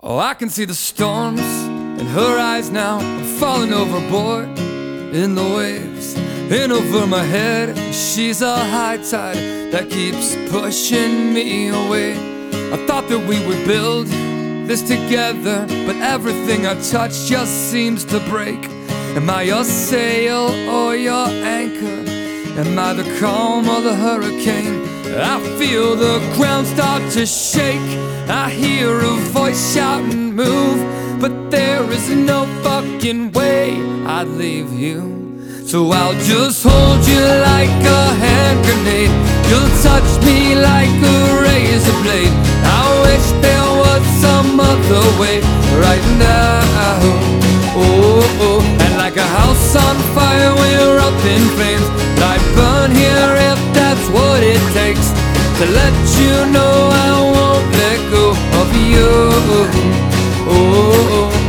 Oh, I can see the storms in her eyes now. I'm falling overboard in the waves. In over my head, she's a high tide that keeps pushing me away. I thought that we would build this together, but everything I touch just seems to break. Am I your sail or your anchor? Am I the calm or the hurricane? I feel the ground start to shake. I hear a voice shout and move, but there is no fucking way I'd leave you. So I'll just hold you like a hand grenade. You'll touch me like a razor blade. I wish there was some other way right now. Oh, oh. And like a house on fire, we're up in flames. I'd burn here if that's what it takes to let you know I won't let go of you. Oh, oh.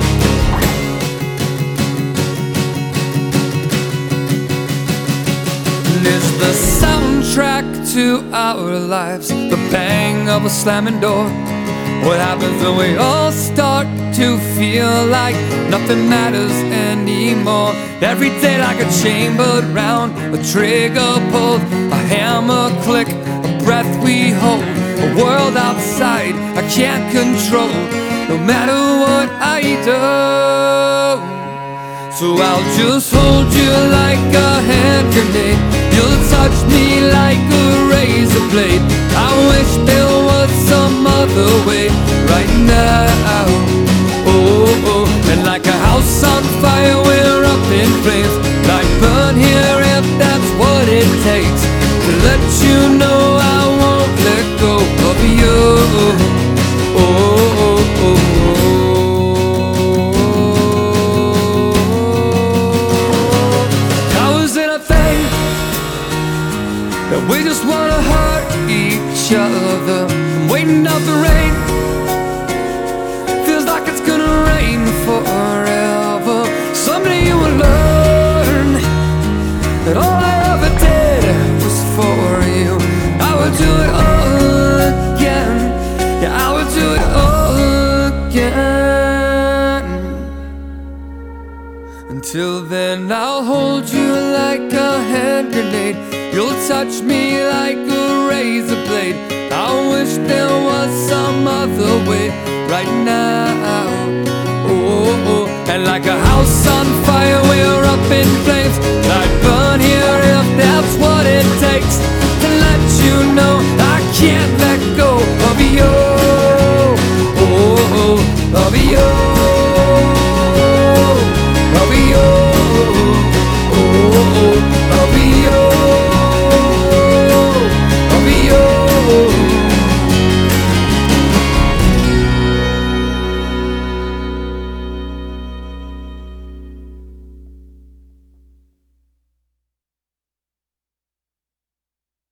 Is the soundtrack to our lives the bang of a slamming door? What happens when we all start to feel like nothing matters anymore? Every day like a chambered round, a trigger pulled, a hammer click, a breath we hold, a world outside I can't control, no matter what I do. So I'll just hold you like a hand grenade. You'll touch me like a razor blade. I wish there was some other way right now. Oh, oh. And like a house on fire, we're up in flames. Like burn here if that's what it takes to let you know I won't let go of you. Oh, oh, oh. We just wanna hurt each other. I'm waiting out the rain. Feels like it's gonna rain forever. Someday you will learn that all I ever did was for you. I would do it all again. Yeah, I would do it all again. Until then I'll hold you like a hand grenade. You'll touch me like a razor blade. I wish there was some other way right now. Oh, oh. And like a house on fire, we're up in flames. I'd burn here if that's what it takes to let you know I can't